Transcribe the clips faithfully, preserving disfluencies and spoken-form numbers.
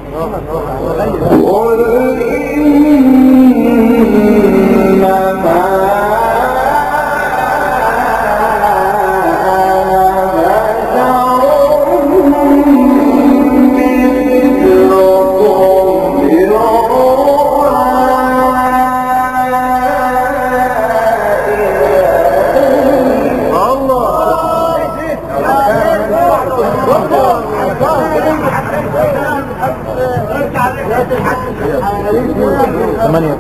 ثمانية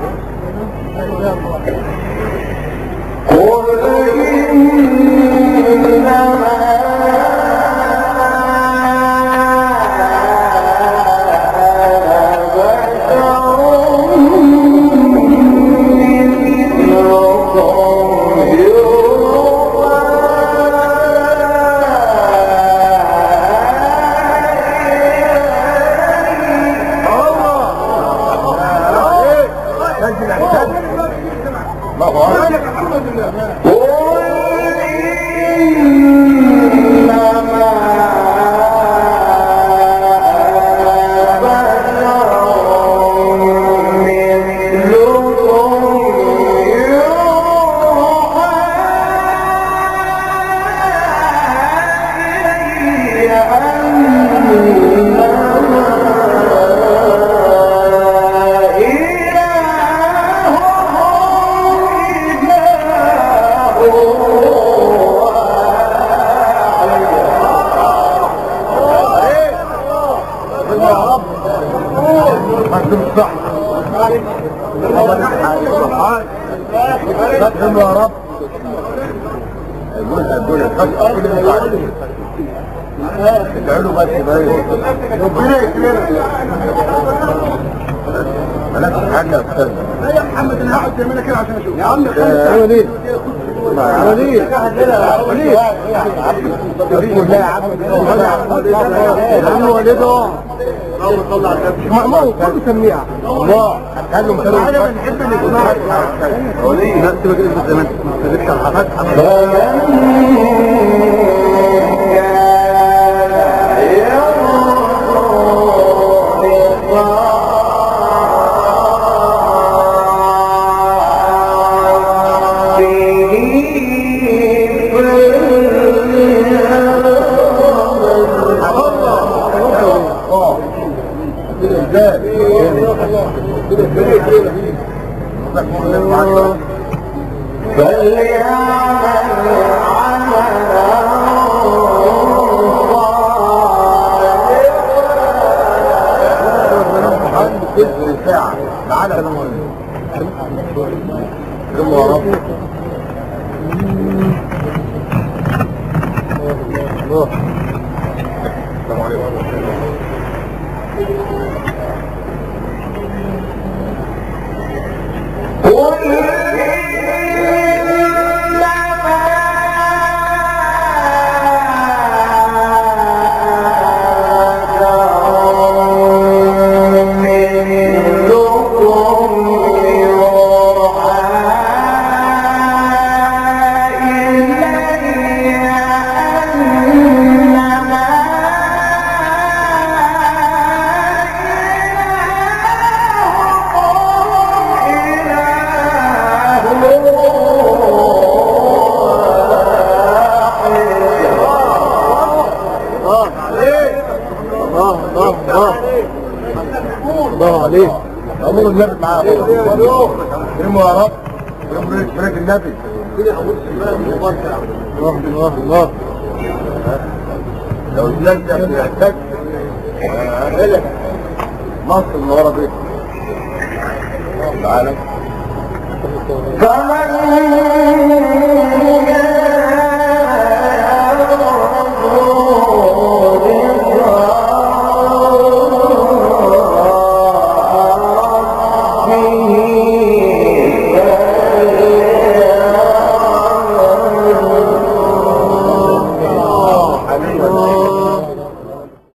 فتهم يا رب. ادعوا بس ربنا يكرمك. مالكش حاجه يا استاذ. لا يا محمد انا هقعد تعملها كده عشان اشوف. يا عم ايوه ليه؟ ايوه ليه؟ ليه؟ بسم الله يا عم. يا عم ولده اول طلع الكبش مأمور كله سميع الله. هتكلم كلام انا بنحب الاجماع. هو ليه الناس تبقى كده زي ما انت ما تقدرش على الحاجات. ساعة تعالى يا رب. الله السلام عليكم. الله عليك. امر النبي معاه. كرمه يا رب. كرمه بريك النبي. الله الله الله. لو زلت يحتاج مصر من ورا بيته. تعالى.